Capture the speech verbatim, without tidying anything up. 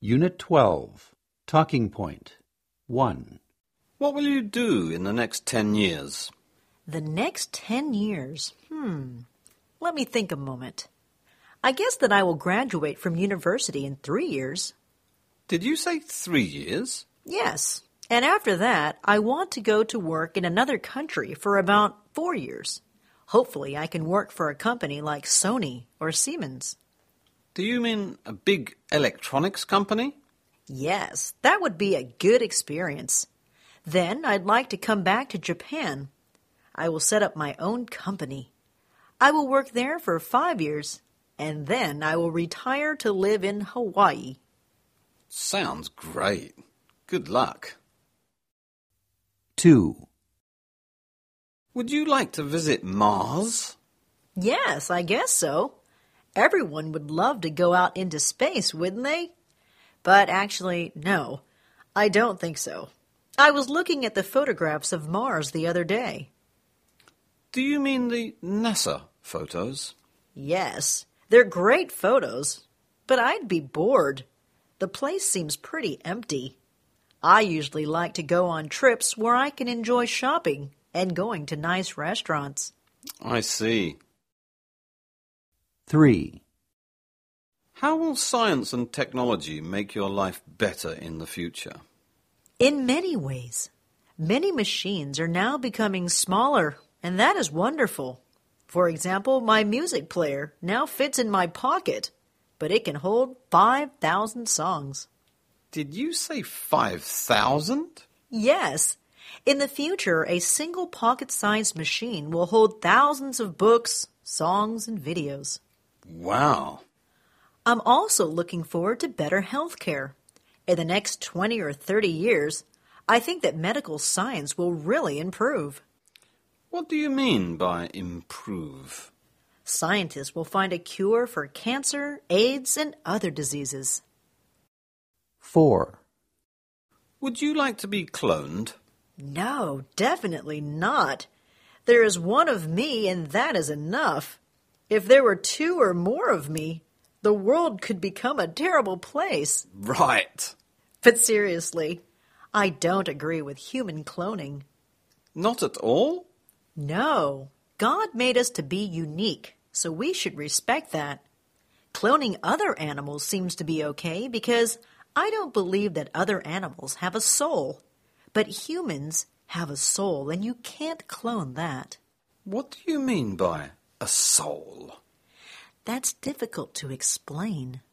Unit twelve, Talking Point, one. What will you do in the next ten years? The next ten years? Hmm. Let me think a moment. I guess that I will graduate from university in three years. Did you say three years? Yes. And after that, I want to go to work in another country for about four years. Hopefully, I can work for a company like Sony or Siemens. Do you mean a big electronics company? Yes, that would be a good experience. Then I'd like to come back to Japan. I will set up my own company. I will work there for five years, and then I will retire to live in Hawaii. Sounds great. Good luck. two. Would you like to visit Mars? Yes, I guess so. Everyone would love to go out into space, wouldn't they? But actually, no, I don't think so. I was looking at the photographs of Mars the other day. Do you mean the NASA photos? Yes, they're great photos, but I'd be bored. The place seems pretty empty. I usually like to go on trips where I can enjoy shopping and going to nice restaurants. I see. three. How will science and technology make your life better in the future? In many ways. Many machines are now becoming smaller, and that is wonderful. For example, my music player now fits in my pocket, but it can hold five thousand songs. Did you say five thousand? Yes. In the future, a single pocket-sized machine will hold thousands of books, songs, and videos. Wow. I'm also looking forward to better health care. In the next twenty or thirty years, I think that medical science will really improve. What do you mean by improve? Scientists will find a cure for cancer, AIDS, and other diseases. four. Would you like to be cloned? No, definitely not. There is one of me, and that is enough. If there were two or more of me, the world could become a terrible place. Right. But seriously, I don't agree with human cloning. Not at all? No, God made us to be unique, so we should respect that. Cloning other animals seems to be okay because I don't believe that other animals have a soul. But humans have a soul, and you can't clone that. What do you mean by a soul? That's difficult to explain.